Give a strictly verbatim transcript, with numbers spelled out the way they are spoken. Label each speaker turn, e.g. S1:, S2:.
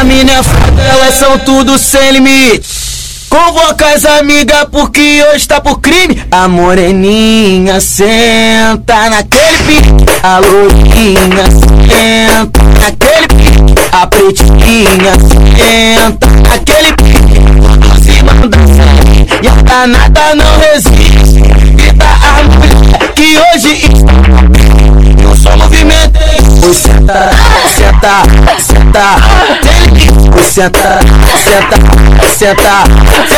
S1: mina foda, elas são tudo sem limite. Convoca as amigas porque hoje tá por crime. A moreninha senta naquele pique, a lourinha senta naquele pique, a pretinha senta naquele pique. Se manda sair e a danada não resiste. Grita a mulher que hoje eu só movimento. Oi, senta, senta, senta, senta, senta, senta.